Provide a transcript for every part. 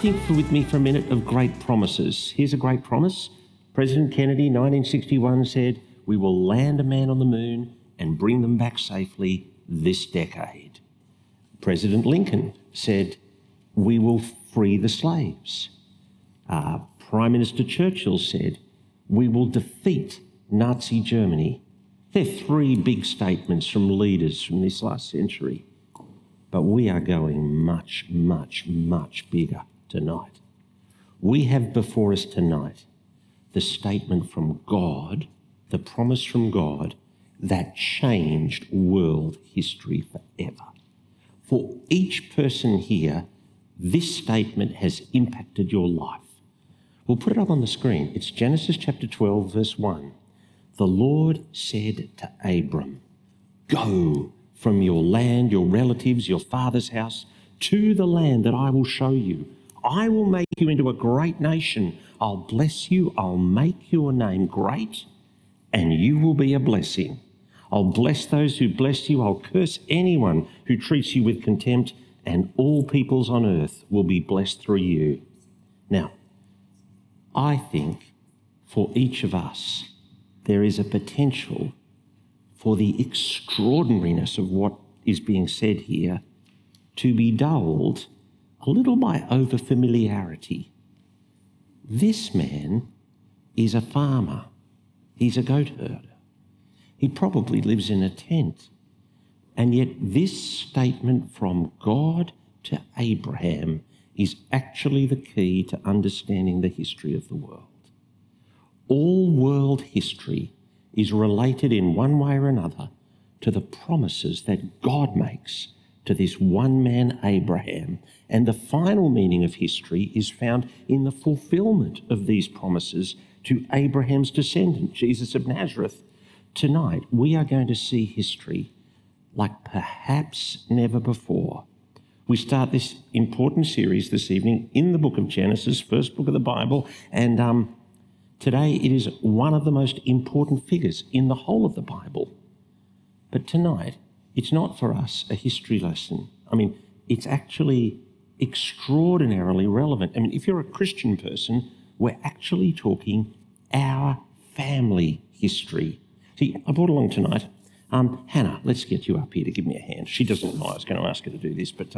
think with me for a minute of great promises. Here's a great promise. President Kennedy, 1961, said, "We will land a man on the moon and bring them back safely this decade." President Lincoln said, "We will free the slaves." Prime Minister Churchill said, "We will defeat Nazi Germany." They're three big statements from leaders from this last century. But we are going much, much, much bigger tonight. We have before us tonight the statement from God, the promise from God that changed world history forever. For each person here, this statement has impacted your life. We'll put it up on the screen. It's Genesis chapter 12, verse 1. The Lord said to Abram, "Go from your land, your relatives, your father's house, to the land that I will show you. I will make you into a great nation. I'll bless you. I'll make your name great, and you will be a blessing. I'll bless those who bless you. I'll curse anyone who treats you with contempt, and all peoples on earth will be blessed through you." Now, I think for each of us, there is a potential for the extraordinariness of what is being said here to be dulled a little by overfamiliarity. This man is a farmer. He's a goat herder. He probably lives in a tent. And yet this statement from God to Abraham is actually the key to understanding the history of the world. All world history is related in one way or another to the promises that God makes to this one man, Abraham. And the final meaning of history is found in the fulfillment of these promises to Abraham's descendant, Jesus of Nazareth. Tonight, we are going to see history like perhaps never before. We start this important series this evening in the book of Genesis, first book of the Bible, and today it is one of the most important figures in the whole of the Bible. But tonight, it's not for us a history lesson. I mean, it's actually extraordinarily relevant. I mean, if you're a Christian person, we're actually talking our family history. See, I brought along tonight Hannah. Let's get you up here to give me a hand. She doesn't know I was going to ask her to do this, but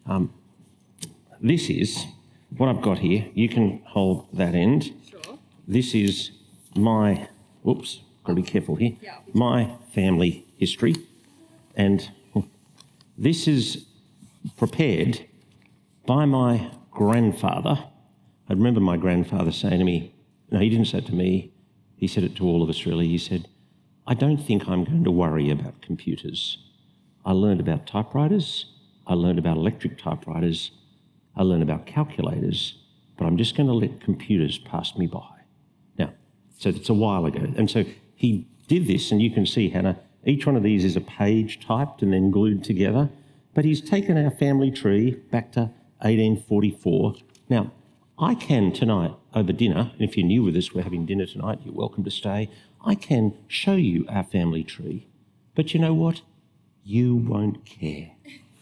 this is what I've got here. You can hold that end. Sure. This is my, whoops, got to be careful here, my family history. And this is prepared by my grandfather. I remember my grandfather saying to me, no, he didn't say it to me, he said it to all of us really. He said, "I don't think I'm going to worry about computers. I learned about typewriters, I learned about electric typewriters, I learned about calculators, but I'm just going to let computers pass me by." Now, so it's a while ago. And so he did this, and you can see, Hannah, each one of these is a page typed and then glued together. But he's taken our family tree back to 1844. Now, I can tonight over dinner, and if you're new with us, we're having dinner tonight, you're welcome to stay. I can show you our family tree. But you know what? You won't care.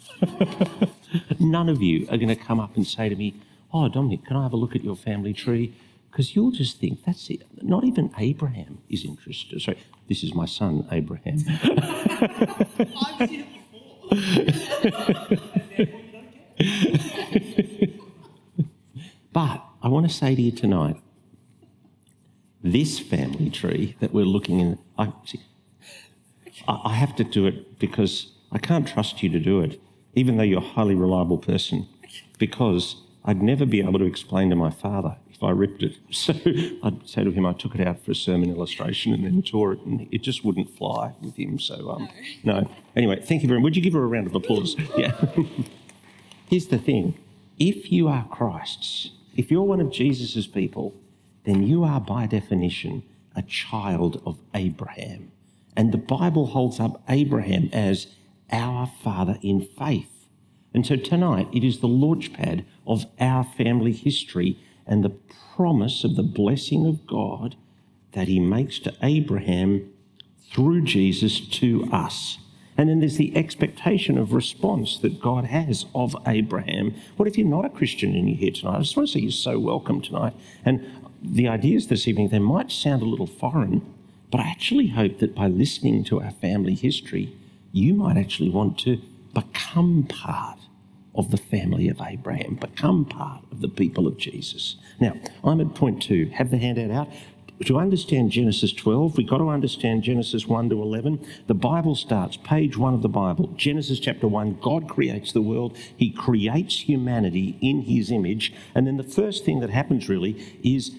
None of you are going to come up and say to me, "Oh, Dominic, can I have a look at your family tree?" Because you'll just think, that's it. Not even Abraham is interested. Sorry, this is my son, Abraham. I've seen it before. But I want to say to you tonight, this family tree that we're looking in, I have to do it because I can't trust you to do it, even though you're a highly reliable person, because I'd never be able to explain to my father if I ripped it. So I'd say to him, I took it out for a sermon illustration and then tore it, and it just wouldn't fly with him. So, no. Anyway, thank you very much. Would you give her a round of applause? Yeah. Here's the thing. If you are Christ's, if you're one of Jesus's people, then you are by definition a child of Abraham. And the Bible holds up Abraham as our father in faith. And so tonight it is the launchpad of our family history and the promise of the blessing of God that he makes to Abraham through Jesus to us. And then there's the expectation of response that God has of Abraham. What if you're not a Christian and you're here tonight? I just want to say you're so welcome tonight. And the ideas this evening, they might sound a little foreign, but I actually hope that by listening to our family history, you might actually want to become part of the family of Abraham, become part of the people of Jesus. Now, I'm at point 2. Have the handout out. To understand Genesis 12, we've got to understand Genesis 1 to 11. The Bible starts, page 1 of the Bible, Genesis chapter 1, God creates the world. He creates humanity in his image. And then the first thing that happens really is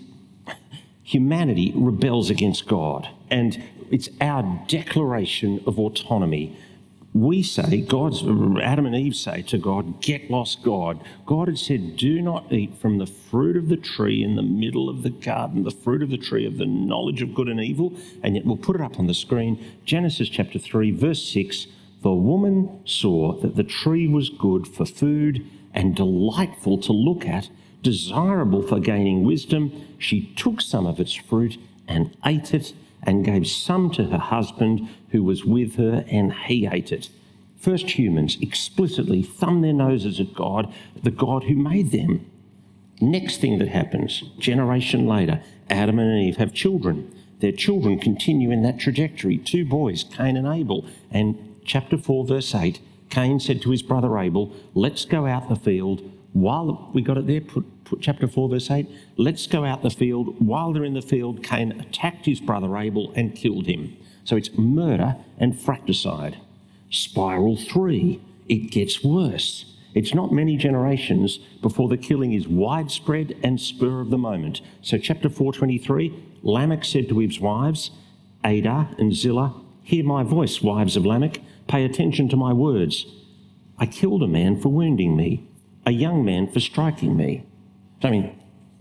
humanity rebels against God. And it's our declaration of autonomy. We say, Adam and Eve say to God, get lost, God. God had said, do not eat from the fruit of the tree in the middle of the garden, the fruit of the tree of the knowledge of good and evil. And yet we'll put it up on the screen. Genesis chapter 3, verse 6, the woman saw that the tree was good for food and delightful to look at, desirable for gaining wisdom. She took some of its fruit and ate it, and gave some to her husband who was with her, and he ate it. First humans explicitly thumb their noses at God, the God who made them. Next thing that happens, generation later, Adam and Eve have children. Their children continue in that trajectory. 2 boys, Cain and Abel. And chapter 4, verse 8, Cain said to his brother Abel, let's go out the field. While we got it there, put chapter 4, verse 8, let's go out the field. While they're in the field, Cain attacked his brother Abel and killed him. So it's murder and fratricide. Spiral 3, it gets worse. It's not many generations before the killing is widespread and spur of the moment. So chapter 4:23, Lamech said to Eve's wives, Adah and Zillah, hear my voice, wives of Lamech, pay attention to my words. I killed a man for wounding me, a young man for striking me. I mean,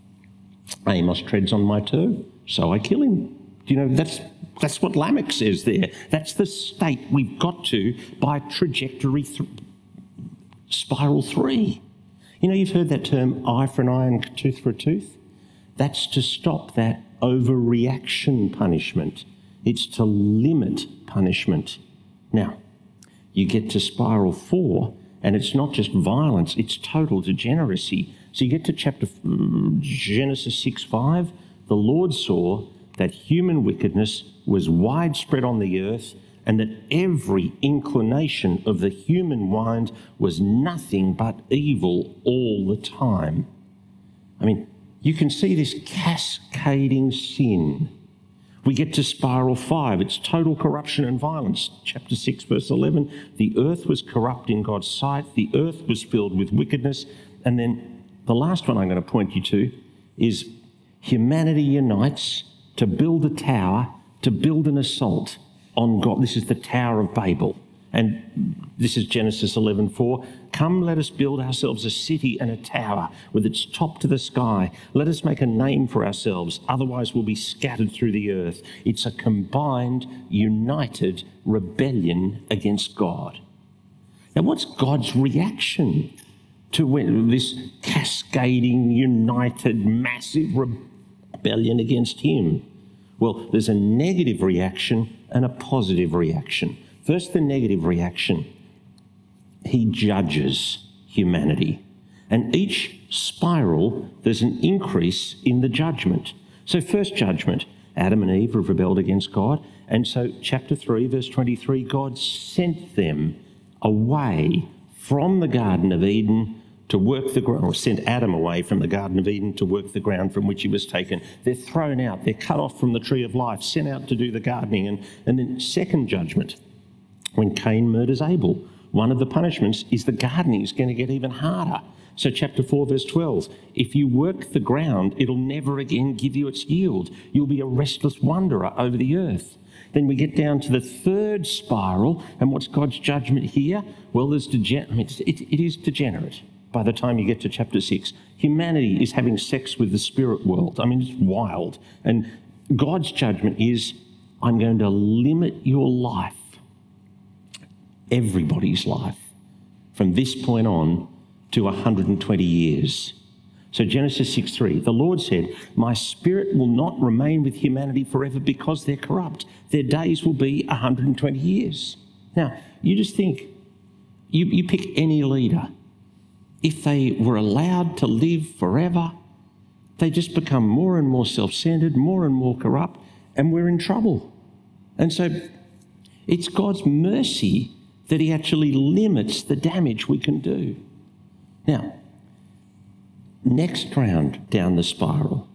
Amos treads on my toe, so I kill him. Do you know, that's what Lamech says there. That's the state we've got to by trajectory spiral 3. You know, you've heard that term eye for an eye and tooth for a tooth? That's to stop that overreaction punishment. It's to limit punishment. Now, you get to spiral 4, and it's not just violence, it's total degeneracy. So you get to Genesis 6:5. The Lord saw that human wickedness was widespread on the earth, and that every inclination of the human mind was nothing but evil all the time. I mean, you can see this cascading sin. We get to spiral 5. It's total corruption and violence. Chapter 6, verse 11. The earth was corrupt in God's sight. The earth was filled with wickedness. And then the last one I'm going to point you to is humanity unites to build a tower, to build an assault on God. This is the Tower of Babel. And this is Genesis 11:4. Come, let us build ourselves a city and a tower with its top to the sky. Let us make a name for ourselves, otherwise we'll be scattered through the earth. It's a combined, united rebellion against God. Now, what's God's reaction to this cascading, united, massive rebellion against him? Well, there's a negative reaction and a positive reaction. First, the negative reaction. He judges humanity. And each spiral, there's an increase in the judgment. So first judgment, Adam and Eve have rebelled against God. And so chapter 3, verse 23, God sent them away from the Garden of Eden to work the ground, or sent Adam away from the Garden of Eden to work the ground from which he was taken. They're thrown out. They're cut off from the tree of life, sent out to do the gardening. And then second judgment, when Cain murders Abel, one of the punishments is the gardening is going to get even harder. So chapter 4, verse 12, if you work the ground, it'll never again give you its yield. You'll be a restless wanderer over the earth. Then we get down to the third spiral, and what's God's judgment here? Well, it is degenerate. By the time you get to chapter 6, humanity is having sex with the spirit world. I mean, it's wild. And God's judgment is, I'm going to limit your life, everybody's life, from this point on to 120 years. So Genesis 6:3, the Lord said, my spirit will not remain with humanity forever because they're corrupt. Their days will be 120 years. Now, you just think, you pick any leader. If they were allowed to live forever, they just become more and more self-centred, more and more corrupt, and we're in trouble. And so it's God's mercy that he actually limits the damage we can do. Now, next round down the spiral,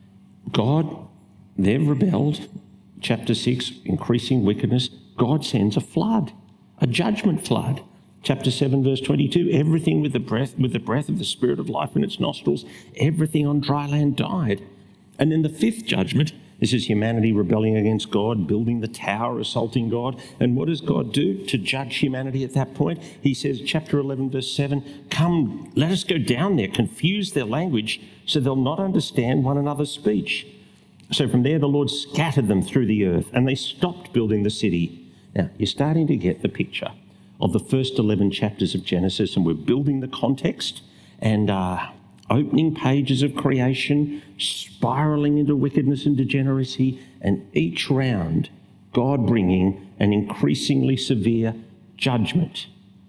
God, they've rebelled. Chapter 6, increasing wickedness. God sends a flood, a judgment flood. Chapter 7, verse 22, everything with the breath of the Spirit of life in its nostrils, everything on dry land died. And then the fifth judgment, this is humanity rebelling against God, building the tower, assaulting God. And what does God do to judge humanity at that point? He says, chapter 11, verse 7, come, let us go down there, confuse their language so they'll not understand one another's speech. So from there, the Lord scattered them through the earth and they stopped building the city. Now, you're starting to get the picture of the first 11 chapters of Genesis, and we're building the context and opening pages of creation, spiralling into wickedness and degeneracy, and each round, God bringing an increasingly severe judgment.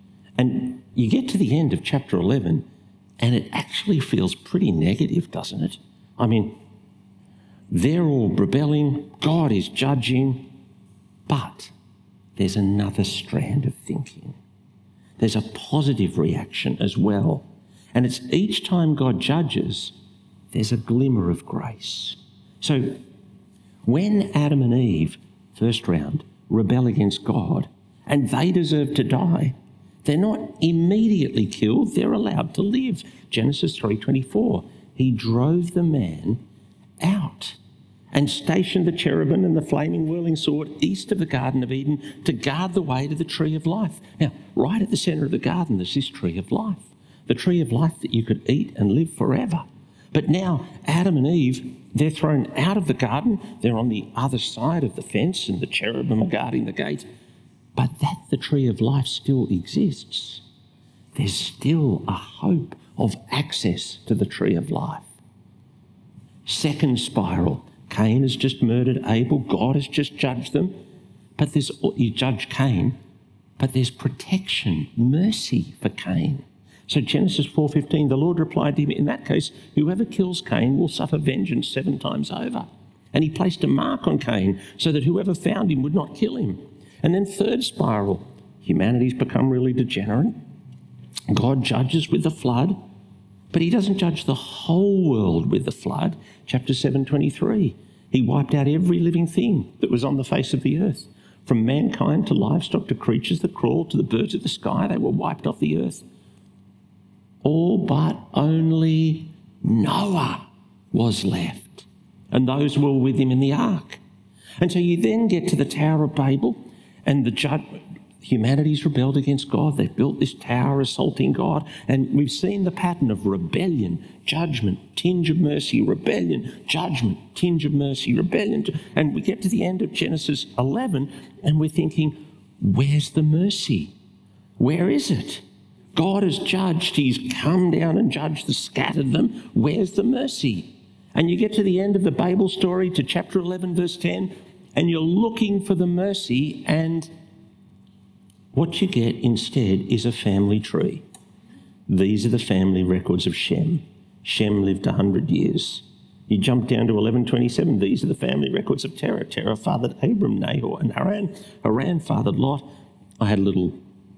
And you get to the end of chapter 11, and it actually feels pretty negative, doesn't it? I mean, they're all rebelling, God is judging, but there's another strand of thinking. There's a positive reaction as well. And it's each time God judges, there's a glimmer of grace. So when Adam and Eve, first round, rebel against God and they deserve to die, they're not immediately killed, they're allowed to live. Genesis 3:24, he drove the man out and stationed the cherubim and the flaming whirling sword east of the Garden of Eden to guard the way to the tree of life. Now, right at the centre of the garden, there's this tree of life, the tree of life that you could eat and live forever. But now, Adam and Eve, they're thrown out of the garden. They're on the other side of the fence and the cherubim are guarding the gate. But that the tree of life still exists. There's still a hope of access to the tree of life. Second spiral. Cain has just murdered Abel. God has just judged them. But you judge Cain, but there's protection, mercy for Cain. So Genesis 4:15, the Lord replied to him, in that case, whoever kills Cain will suffer vengeance 7 times over. And he placed a mark on Cain so that whoever found him would not kill him. And then third spiral, humanity's become really degenerate. God judges with the flood, but he doesn't judge the whole world with the flood. Chapter 7:23, he wiped out every living thing that was on the face of the earth. From mankind to livestock to creatures that crawl to the birds of the sky, they were wiped off the earth. All but only Noah was left, and those who were with him in the ark. And so you then get to the Tower of Babel, and humanity's rebelled against God. They've built this tower assaulting God, and we've seen the pattern of rebellion, judgment, tinge of mercy, rebellion, judgment, tinge of mercy, rebellion. And we get to the end of Genesis 11, and we're thinking, where's the mercy? Where is it? God has judged. He's come down and judged scattered them. Where's the mercy? And you get to the end of the Babel story, to chapter 11, verse 10, and you're looking for the mercy, and what you get instead is a family tree. These are the family records of Shem. Shem lived 100 years. You jump down to 11:27. These are the family records of Terah. Terah fathered Abram, Nahor, and Haran. Haran fathered Lot. I had a little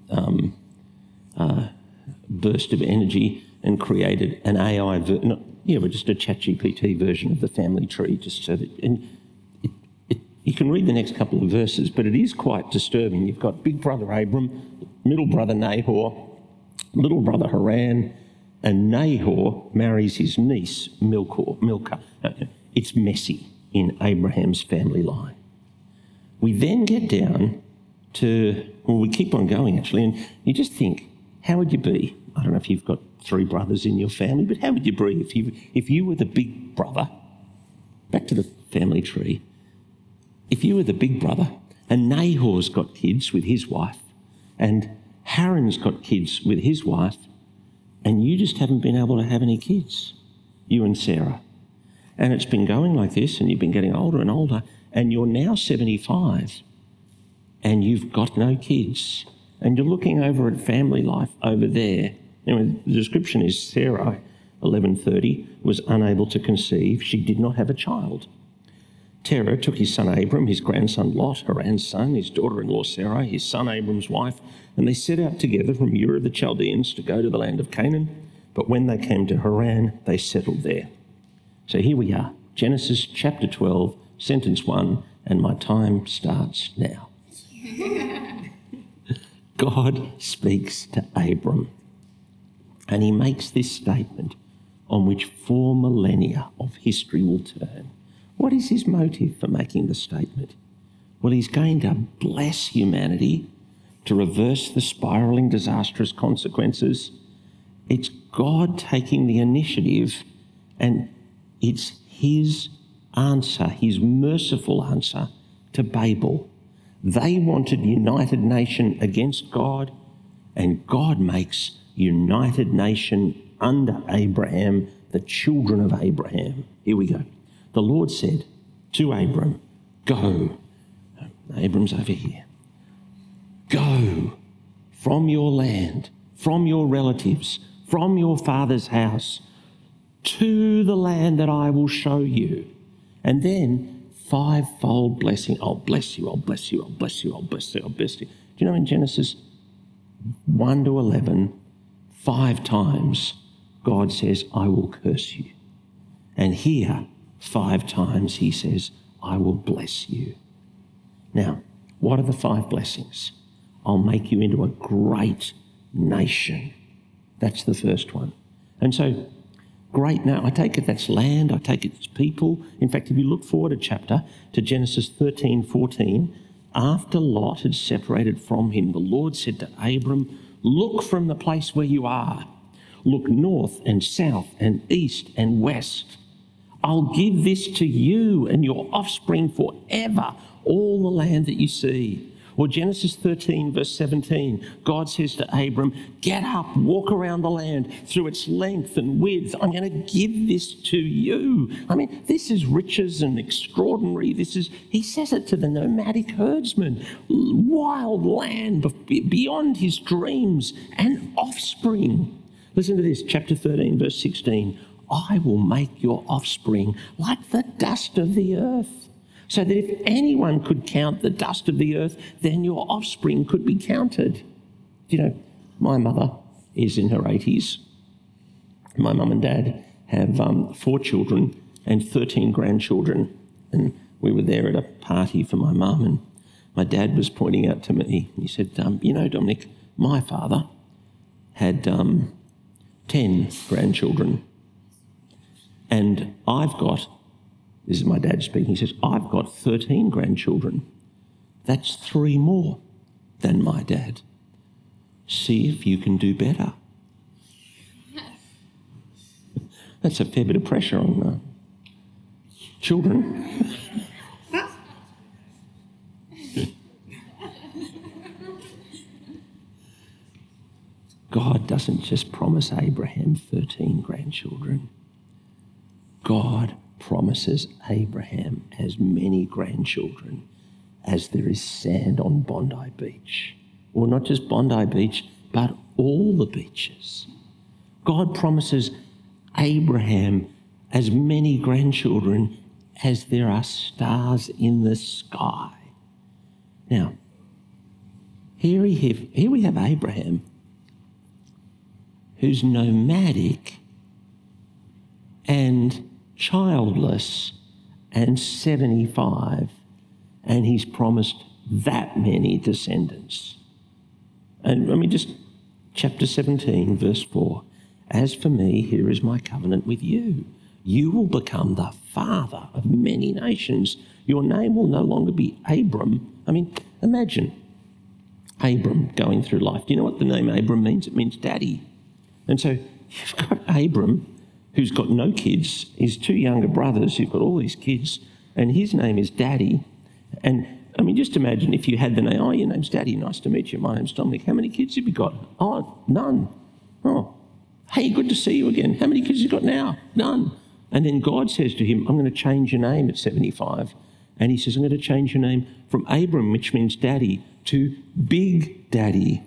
burst of energy and created an AI, just a ChatGPT version of the family tree, just so that. You can read the next couple of verses, but it is quite disturbing. You've got big brother Abram, middle brother Nahor, little brother Haran, and Nahor marries his niece Milcah. It's messy in Abraham's family line. We then get down to, we keep on going actually, and you just think, how would you be? I don't know if you've got 3 brothers in your family, but how would you be if you were the big brother? Back to the family tree. If you were the big brother and Nahor's got kids with his wife and Haran's got kids with his wife and you just haven't been able to have any kids, you and Sarah. And it's been going like this and you've been getting older and older and you're now 75 and you've got no kids and you're looking over at family life over there. Anyway, the description is Sarah, 11:30, was unable to conceive. She did not have a child. Terah took his son Abram, his grandson Lot, Haran's son, his daughter-in-law Sarah, his son Abram's wife, and they set out together from Ur of the Chaldeans to go to the land of Canaan. But when they came to Haran, they settled there. So here we are, Genesis chapter 12, sentence 1, and my time starts now. God speaks to Abram, and he makes this statement on which 4 millennia of history will turn. What is his motive for making the statement? Well, he's going to bless humanity to reverse the spiralling disastrous consequences. It's God taking the initiative, and it's his answer, his merciful answer to Babel. They wanted united nation against God, and God makes united nation under Abraham, the children of Abraham. Here we go. The Lord said to Abram, go. Abram's over here. Go from your land, from your relatives, from your father's house, to the land that I will show you. And then 5-fold blessing. I'll bless you, I'll bless you, I'll bless you, I'll bless you, I'll bless you. Do you know in Genesis 1 to 11, 5 times God says, I will curse you. And here, 5 times he says, I will bless you. Now, what are the 5 blessings? I'll make you into a great nation. That's the first one. And so, great now, I take it that's land, I take it it's people. In fact, if you look forward a chapter to Genesis 13:14, after Lot had separated from him, the Lord said to Abram, look from the place where you are. Look north and south and east and west. I'll give this to you and your offspring forever, all the land that you see. Or Genesis 13, verse 17, God says to Abram, get up, walk around the land through its length and width. I'm going to give this to you. I mean, this is riches and extraordinary. He says it to the nomadic herdsman, wild land beyond his dreams and offspring. Listen to this, chapter 13, verse 16. I will make your offspring like the dust of the earth, so that if anyone could count the dust of the earth, then your offspring could be counted. You know, my mother is in her 80s. My mum and dad have 4 children and 13 grandchildren. And we were there at a party for my mum, and my dad was pointing out to me, he said, you know, Dominic, my father had 10 grandchildren. And I've got, this is my dad speaking, he says, I've got 13 grandchildren. That's 3 more than my dad. See if you can do better. That's a fair bit of pressure on children. God doesn't just promise Abraham 13 grandchildren. God promises Abraham as many grandchildren as there is sand on Bondi Beach. Or not just Bondi Beach, but all the beaches. God promises Abraham as many grandchildren as there are stars in the sky. Now, here we have Abraham, who's nomadic and childless and 75, and he's promised that many descendants. And I mean, just chapter 17, verse 4. As for me, here is my covenant with you. You will become the father of many nations. Your name will no longer be Abram. I mean, imagine Abram going through life. Do you know what the name Abram means? It means daddy. And so you've got Abram, who's got no kids, his 2 younger brothers who've got all these kids, and his name is Daddy. And I mean, just imagine if you had the name, oh, your name's Daddy, nice to meet you, my name's Dominic. How many kids have you got? Oh, none. Oh, hey, good to see you again. How many kids have you got now? None. And then God says to him, I'm going to change your name at 75. And he says, I'm going to change your name from Abram, which means Daddy, to Big Daddy.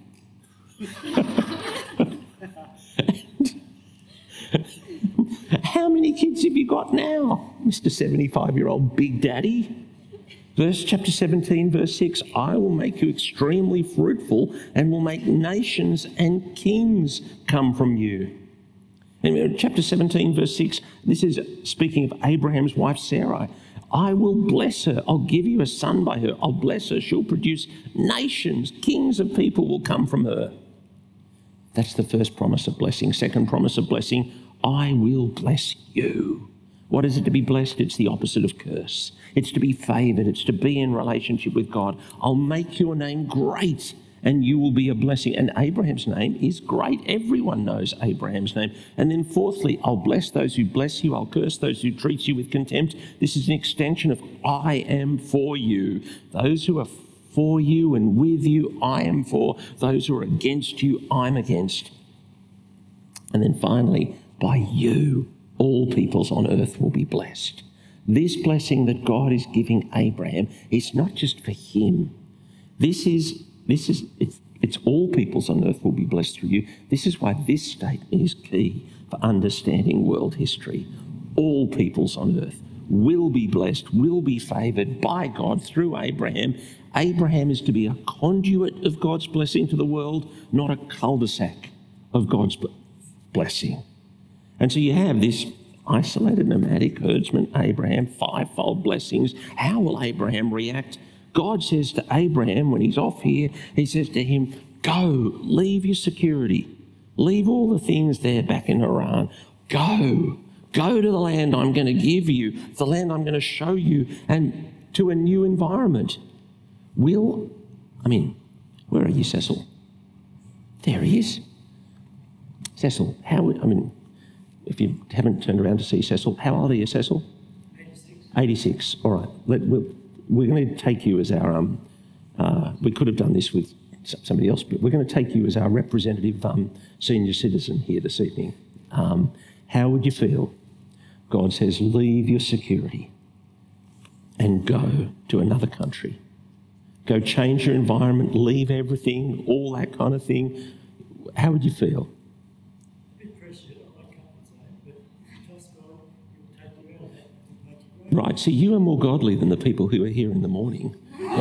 How many kids have you got now, Mr. 75-year-old Big Daddy? Chapter 17, verse 6, I will make you extremely fruitful and will make nations and kings come from you. In chapter 17, verse 6, this is speaking of Abraham's wife Sarai. I will bless her. I'll give you a son by her. I'll bless her. She'll produce nations. Kings of people will come from her. That's the first promise of blessing. Second promise of blessing, I will bless you. What is it to be blessed? It's the opposite of curse. It's to be favoured. It's to be in relationship with God. I'll make your name great and you will be a blessing. And Abraham's name is great. Everyone knows Abraham's name. And then fourthly, I'll bless those who bless you. I'll curse those who treat you with contempt. This is an extension of I am for you. Those who are for you and with you, I am for. Those who are against you, I'm against. And then finally, by you, all peoples on earth will be blessed. This blessing that God is giving Abraham is not just for him. It's all peoples on earth will be blessed through you. This is why this statement is key for understanding world history. All peoples on earth will be blessed, will be favoured by God through Abraham. Abraham is to be a conduit of God's blessing to the world, not a cul-de-sac of God's blessing. And so you have this isolated nomadic herdsman, Abraham, fivefold blessings. How will Abraham react? God says to Abraham when he's off here, he says to him, go, leave your security. Leave all the things there back in Haran. Go to the land I'm going to give you, the land I'm going to show you, and to a new environment. Where are you, Cecil? There he is. Cecil, if you haven't turned around to see Cecil, how old are you, Cecil? 86. All right. We're going to take you as our, we could have done this with somebody else, but we're going to take you as our representative senior citizen here this evening. How would you feel? God says, leave your security and go to another country. Go change your environment, leave everything, all that kind of thing. How would you feel? Right, so you are more godly than the people who are here in the morning.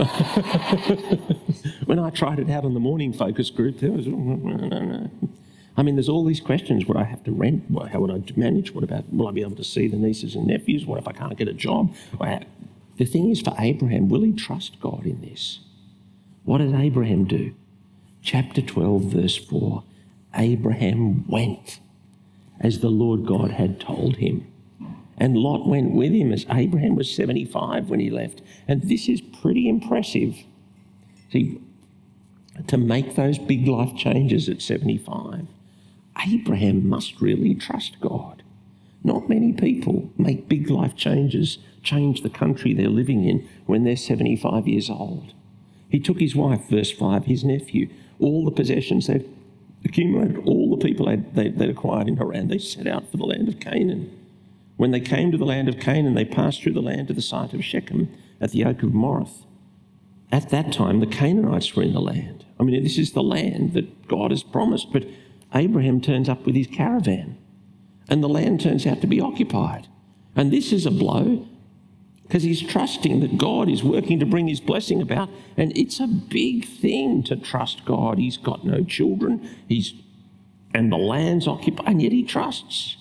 When I tried it out on the morning focus group, there was, no. There's all these questions. Would I have to rent? How would I manage? What about, will I be able to see the nieces and nephews? What if I can't get a job? The thing is for Abraham, will he trust God in this? What did Abraham do? Chapter 12, verse 4, Abraham went as the Lord God had told him. And Lot went with him as Abraham was 75 when he left. And this is pretty impressive. See, to make those big life changes at 75, Abraham must really trust God. Not many people make big life changes, change the country they're living in when they're 75 years old. He took his wife, verse 5, his nephew, all the possessions they'd accumulated, all the people they'd acquired in Haran. They set out for the land of Canaan. When they came to the land of Canaan, they passed through the land to the site of Shechem at the oak of Morah. At that time, the Canaanites were in the land. This is the land that God has promised, but Abraham turns up with his caravan and the land turns out to be occupied. And this is a blow because he's trusting that God is working to bring his blessing about, and it's a big thing to trust God. He's got no children, and the land's occupied, and yet he trusts.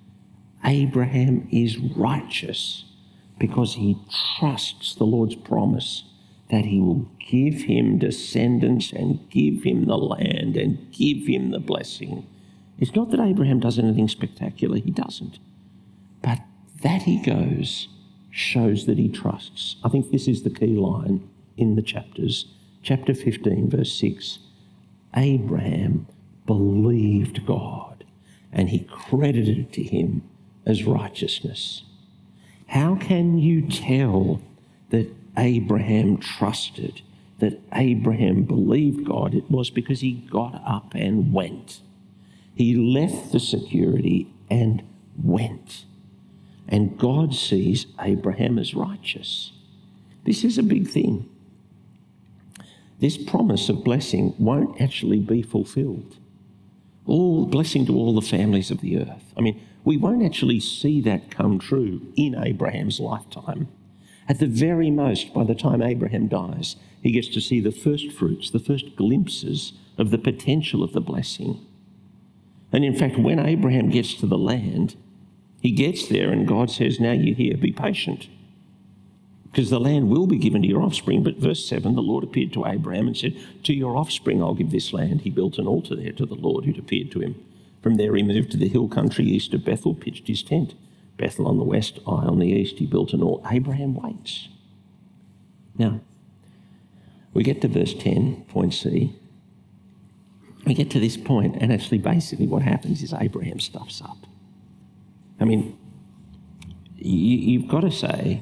Abraham is righteous because he trusts the Lord's promise that he will give him descendants and give him the land and give him the blessing. It's not that Abraham does anything spectacular, he doesn't. But that he goes shows that he trusts. I think this is the key line in the chapters. Chapter 15, verse 6, Abraham believed God and he credited it to him as righteousness. How can you tell that Abraham trusted, that Abraham believed God? It was because he got up and went. He left the security and went. And God sees Abraham as righteous. This is a big thing. this promise of blessing won't actually be fulfilled. All blessing to all the families of the earth. I mean, we won't actually see that come true in Abraham's lifetime. At the very most, by the time Abraham dies, he gets to see the first fruits, the first glimpses of the potential of the blessing. And in fact, when Abraham gets to the land, he gets there and God says, now you're here, be patient. Because the land will be given to your offspring. But verse 7, the Lord appeared to Abraham and said, to your offspring I'll give this land. He built an altar there to the Lord who'd appeared to him. From there he moved to the hill country east of Bethel, pitched his tent. Bethel on the west, Ai on the east. He built an altar. Abraham waits. Now, we get to verse 10, point C. We get to this point, and actually basically what happens is Abraham stuffs up. I mean, you've got to say,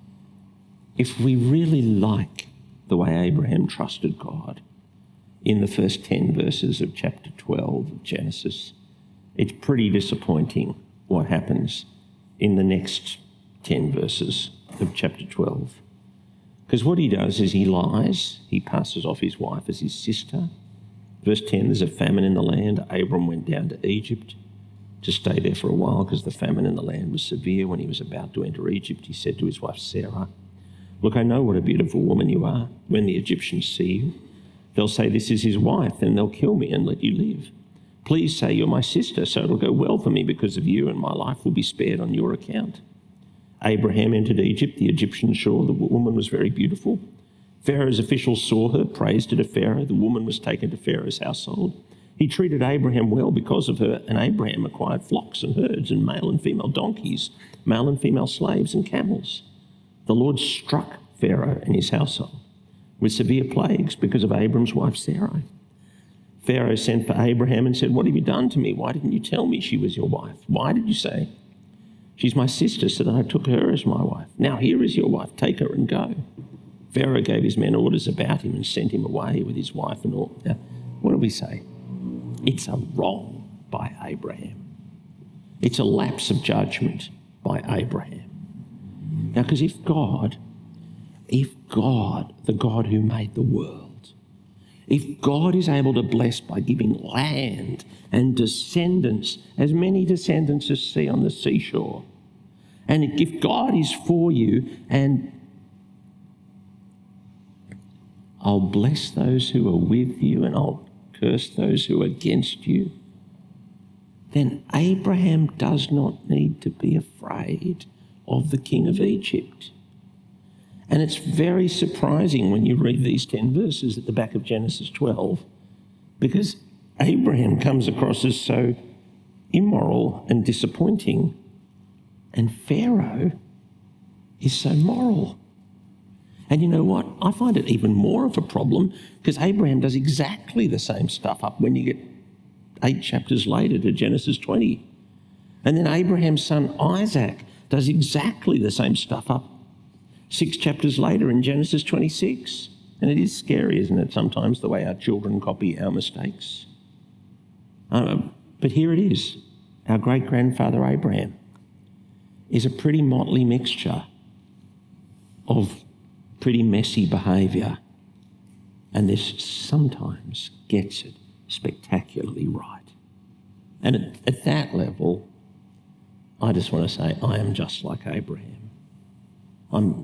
if we really like the way Abraham trusted God in the first 10 verses of chapter 12 of Genesis, it's pretty disappointing what happens in the next 10 verses of chapter 12. Because what he does is he lies, he passes off his wife as his sister. Verse 10, there's a famine in the land. Abram went down to Egypt to stay there for a while because the famine in the land was severe. When he was about to enter Egypt, he said to his wife Sarah, look, I know what a beautiful woman you are. When the Egyptians see you, they'll say, this is his wife, then they'll kill me and let you live. Please say you're my sister, so it'll go well for me because of you, and my life will be spared on your account. Abraham entered Egypt. The Egyptians saw the woman was very beautiful. Pharaoh's officials saw her, praised her to Pharaoh. The woman was taken to Pharaoh's household. He treated Abraham well because of her, and Abraham acquired flocks and herds and male and female donkeys, male and female slaves and camels. The Lord struck Pharaoh and his household with severe plagues because of Abram's wife Sarah. Pharaoh sent for Abraham and said, what have you done to me? Why didn't you tell me she was your wife? Why did you say, she's my sister, so that I took her as my wife? Now here is your wife, take her and go. Pharaoh gave his men orders about him and sent him away with his wife and all. Now, what do we say? It's a wrong by Abraham. It's a lapse of judgment by Abraham. Now, because if God, the God who made the world, if God is able to bless by giving land and descendants, as many descendants as sea on the seashore, and if God is for you, and I'll bless those who are with you and I'll curse those who are against you, then Abraham does not need to be afraid of the king of Egypt. And it's very surprising when you read these 10 verses at the back of Genesis 12, because Abraham comes across as so immoral and disappointing, and Pharaoh is so moral. And you know what? I find it even more of a problem because Abraham does exactly the same stuff up when you get 8 chapters later to Genesis 20. And then Abraham's son Isaac does exactly the same stuff up 6 chapters later in Genesis 26. And it is scary, isn't it, sometimes the way our children copy our mistakes. But here it is. Our great-grandfather Abraham is a pretty motley mixture of pretty messy behaviour, and this sometimes gets it spectacularly right. And at that level, I just want to say I am just like Abraham. I'm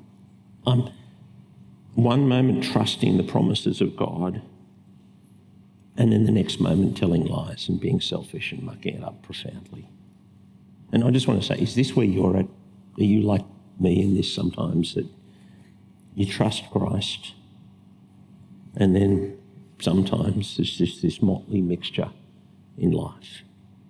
one moment trusting the promises of God, and then the next moment telling lies and being selfish and mucking it up profoundly. And I just want to say, is this where you're at? Are you like me in this sometimes, that you trust Christ and then sometimes there's just this motley mixture in life?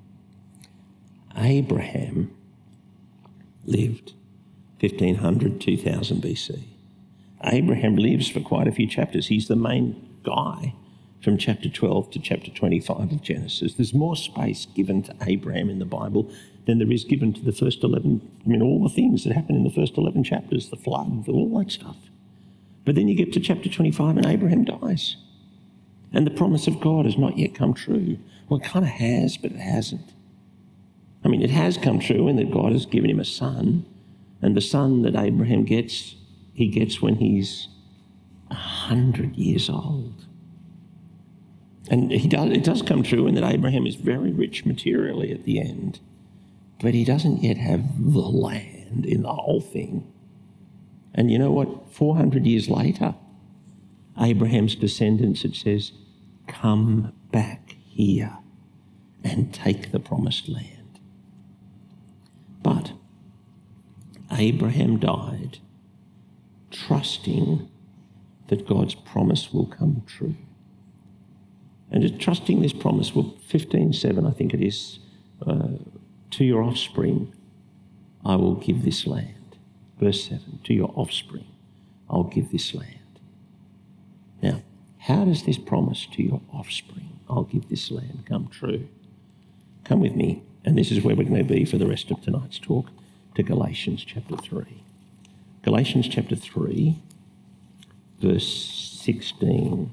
Abraham lived 1500, 2000 BC. Abraham lives for quite a few chapters. He's the main guy from chapter 12 to chapter 25 of Genesis. There's more space given to Abraham in the Bible than there is given to the first 11, all the things that happen in the first 11 chapters, the flood, all that stuff. But then you get to chapter 25 and Abraham dies. And the promise of God has not yet come true. Well, it kind of has, but it hasn't. It has come true in that God has given him a son, and the son that Abraham gets, he gets when he's 100 years old. And it does come true in that Abraham is very rich materially at the end, but he doesn't yet have the land in the whole thing. And you know what? 400 years later, Abraham's descendants, it says, come back here and take the promised land. But Abraham died trusting that God's promise will come true. And just trusting this promise, well, 15:7, I think it is, to your offspring, I will give this land. Verse 7, to your offspring, I'll give this land. Now, how does this promise to your offspring, I'll give this land, come true? Come with me, and this is where we're going to be for the rest of tonight's talk, to Galatians chapter 3. Galatians chapter 3, verse 16.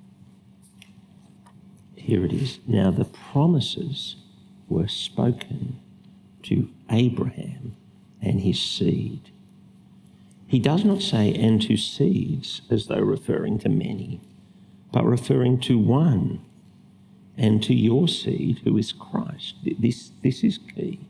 Here it is. Now the promises were spoken to Abraham and his seed. He does not say, and to seeds, as though referring to many, but referring to one, and to your seed, who is Christ. This is key.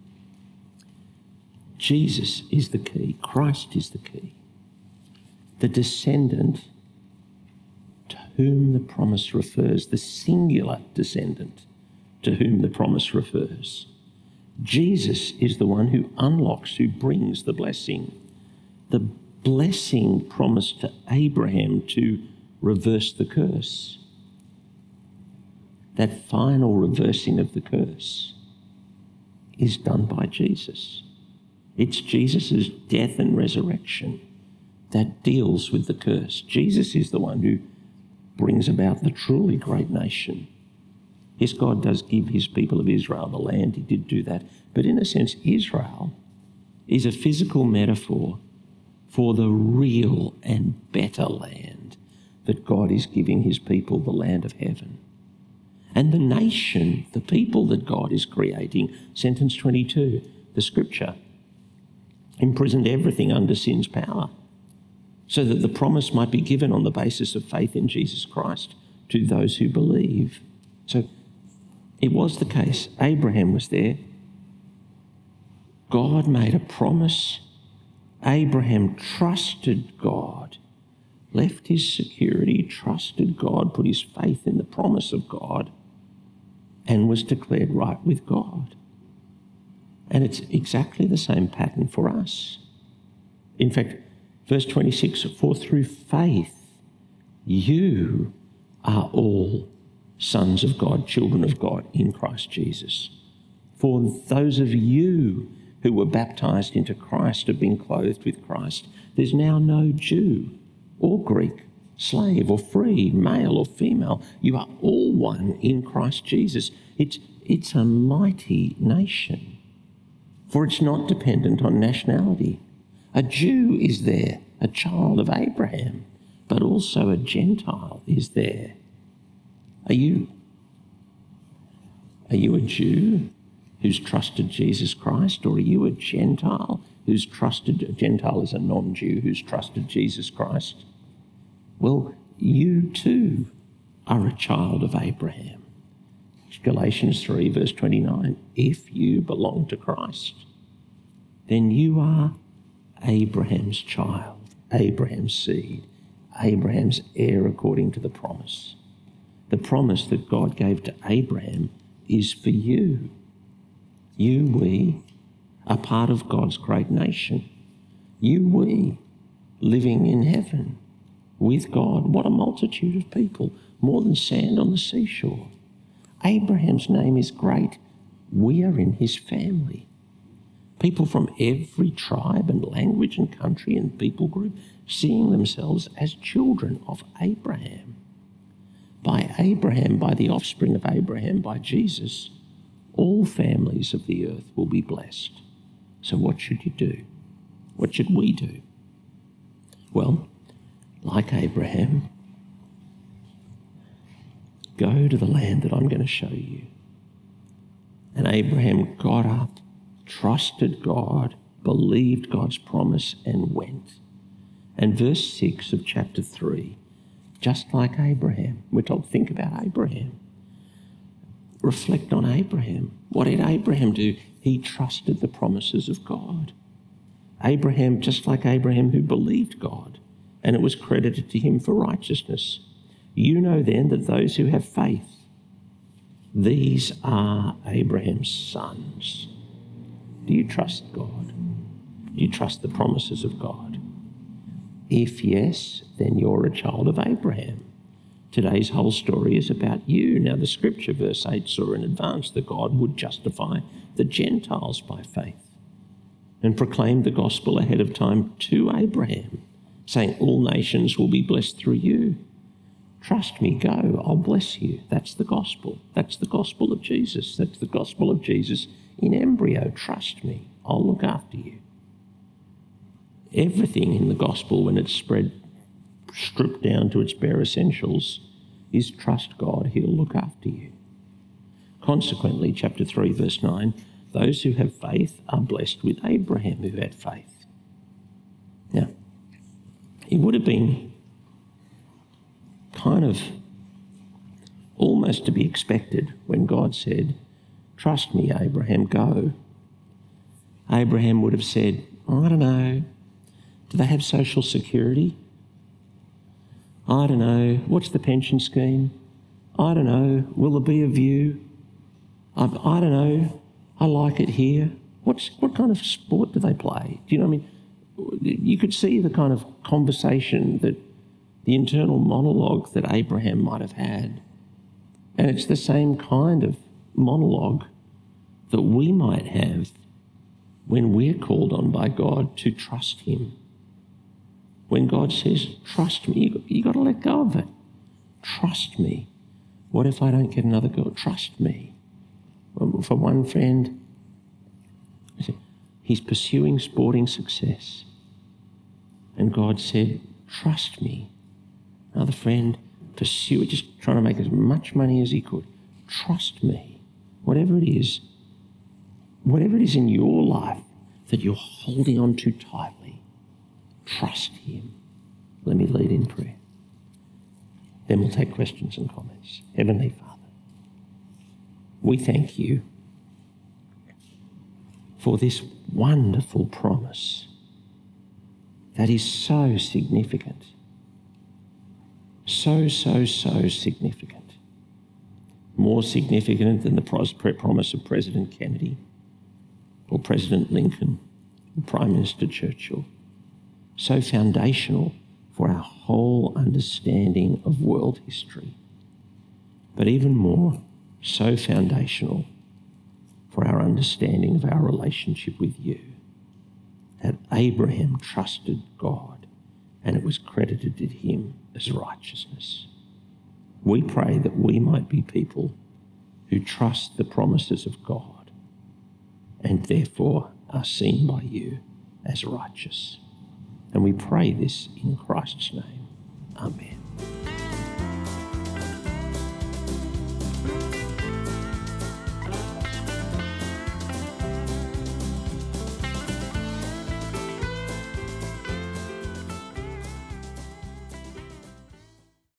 Jesus is the key. Christ is the key. The descendant to whom the promise refers, the singular descendant to whom the promise refers. Jesus is the one who unlocks, who brings the blessing. The blessing promised to Abraham to reverse the curse. That final reversing of the curse is done by Jesus. It's Jesus' death and resurrection that deals with the curse. Jesus is the one who brings about the truly great nation. Yes, God does give his people of Israel the land. He did do that. But in a sense, Israel is a physical metaphor for the real and better land that God is giving his people, the land of heaven. And the nation, the people that God is creating, sentence 22, the scripture, imprisoned everything under sin's power, so that the promise might be given on the basis of faith in Jesus Christ to those who believe. So it was the case. Abraham was there. God made a promise. Abraham trusted God, left his security, trusted God, put his faith in the promise of God, and was declared right with God. And it's exactly the same pattern for us. In fact, verse 26, for through faith you are all sons of God, children of God in Christ Jesus. For those of you who were baptized into Christ have been clothed with Christ. There's now no Jew or Greek, slave or free, male or female. You are all one in Christ Jesus. It's a mighty nation, for it's not dependent on nationality. A Jew is there, a child of Abraham, but also a Gentile is there. Are you a Jew who's trusted Jesus Christ, or are you a Gentile who's trusted, a Gentile is a non-Jew who's trusted Jesus Christ? Well, you too are a child of Abraham. Galatians 3 verse 29, if you belong to Christ, then you are Abraham's child, Abraham's seed, Abraham's heir according to the promise. The promise that God gave to Abraham is for you. We are part of God's great nation. We living in heaven with God. What a multitude of people, more than sand on the seashore. Abraham's name is great. We are in his family. People from every tribe and language and country and people group seeing themselves as children of Abraham. By Abraham, by the offspring of Abraham, by Jesus, all families of the earth will be blessed. So what should you do? What should we do? Well, like Abraham, go to the land that I'm going to show you. And Abraham got up, trusted God, believed God's promise, and went. And verse 6 of chapter 3 just like Abraham. We're told, think about Abraham. Reflect on Abraham. What did Abraham do? He trusted the promises of God. Abraham, just like Abraham, who believed God, and it was credited to him for righteousness. You know then that those who have faith, these are Abraham's sons. Do you trust God? Do you trust the promises of God? If yes, then you're a child of Abraham. Today's whole story is about you. Now, the scripture, verse 8, saw in advance that God would justify the Gentiles by faith and proclaimed the gospel ahead of time to Abraham, saying, all nations will be blessed through you. Trust me, go, I'll bless you. That's the gospel. That's the gospel of Jesus. That's the gospel of Jesus in embryo. Trust me, I'll look after you. Everything in the gospel, when it's stripped down to its bare essentials, is trust God, he'll look after you. Consequently, chapter 3, verse 9, those who have faith are blessed with Abraham who had faith. Now, it would have been kind of almost to be expected when God said, trust me, Abraham, go. Abraham would have said, I don't know, do they have social security? I don't know, what's the pension scheme? I don't know, will there be a view? I don't know, I like it here. What kind of sport do they play? Do you know what I mean? You could see the kind of conversation that the internal monologue that Abraham might have had. And it's the same kind of monologue that we might have when we're called on by God to trust him. When God says, trust me, you got to let go of it. Trust me. What if I don't get another girl? Trust me. For one friend, he's pursuing sporting success. And God said, trust me. Another friend, pursue it, just trying to make as much money as he could. Trust me. Whatever it is in your life that you're holding on to tightly, trust him. Let me lead in prayer. Then we'll take questions and comments. Heavenly Father, we thank you for this wonderful promise that is so significant. So significant. More significant than the promise of President Kennedy or President Lincoln or Prime Minister Churchill. So foundational for our whole understanding of world history. But even more, so foundational for our understanding of our relationship with you. That Abraham trusted God and it was credited to him as righteousness. We pray that we might be people who trust the promises of God and therefore are seen by you as righteous. And we pray this in Christ's name. Amen.